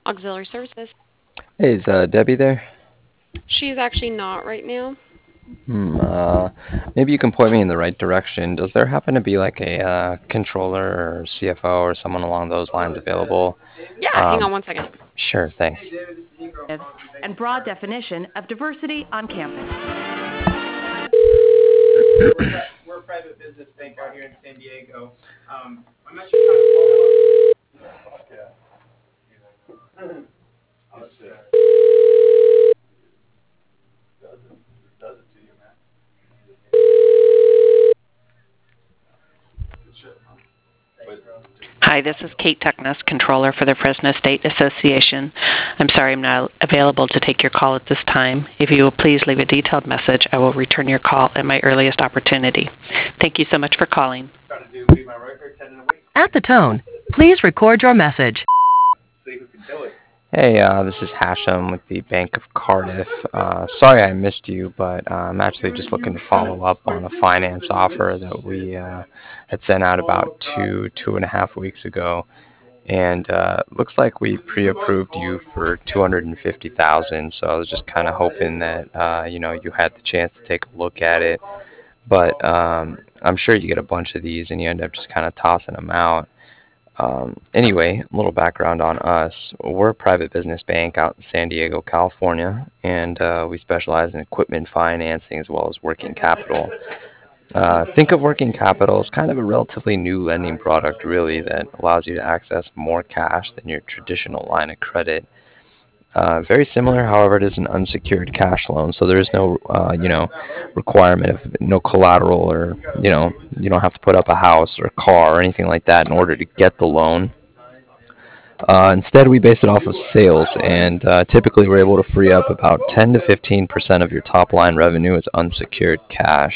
Auxiliary services. Hey, is Debbie there? She's actually not right now. Hmm, maybe you can point me in the right direction. Does there happen to be like a controller or CFO or someone along those lines available? Yeah, hang Um, on one second. sure, thanks. And broad definition of diversity on campus. We're a private business bank out here in San Diego. I'm not sure how to Hi, this is Kate Tuckness, Controller for the Fresno State Association. I'm sorry I'm not available to take your call at this time. If you will please leave a detailed message, I will return your call at my earliest opportunity. Thank you so much for calling. leave my record 10 in a week. At the tone, please record your message. See who can do it. Hey, this is Hashem with the Bank of Cardiff. Sorry I missed you, but I'm actually just looking to follow up on a finance offer that we had sent out about 2.5 weeks ago. And looks like we pre-approved you for 250,000. So I was just kind of hoping that you had the chance to take a look at it. But I'm sure you get a bunch of these and you end up just kind of tossing them out. Anyway, a little background on us. We're a private business bank out in San Diego, California, and we specialize in equipment financing as well as working capital. Think of working capital as kind of a relatively new lending product, really, that allows you to access more cash than your traditional line of credit. Very similar, however, it is an unsecured cash loan, so there is no, requirement of no collateral, or you don't have to put up a house or a car or anything like that in order to get the loan. Instead, we base it off of sales, and typically we're able to free up about 10 to 15% of your top line revenue as unsecured cash.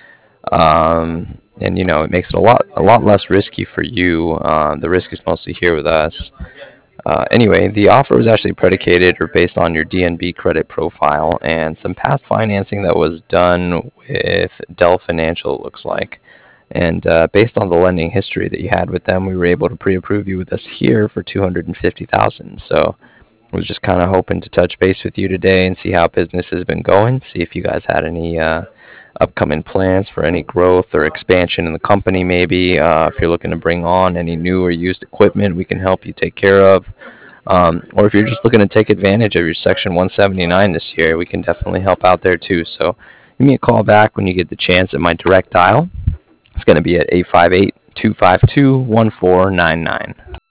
And it makes it a lot less risky for you. The risk is mostly here with us. Anyway, the offer was actually predicated or based on your DNB credit profile and some past financing that was done with Dell Financial, it looks like. And based on the lending history that you had with them, we were able to pre-approve you with us here for 250,000. So I was just kind of hoping to touch base with you today and see how business has been going. See if you guys had any upcoming plans for any growth or expansion in the company, maybe. If you're looking to bring on any new or used equipment, we can help you take care of. Or if you're just looking to take advantage of your Section 179 this year, we can definitely help out there too. So give me a call back when you get the chance at my direct dial. It's going to be at 858-252-1499.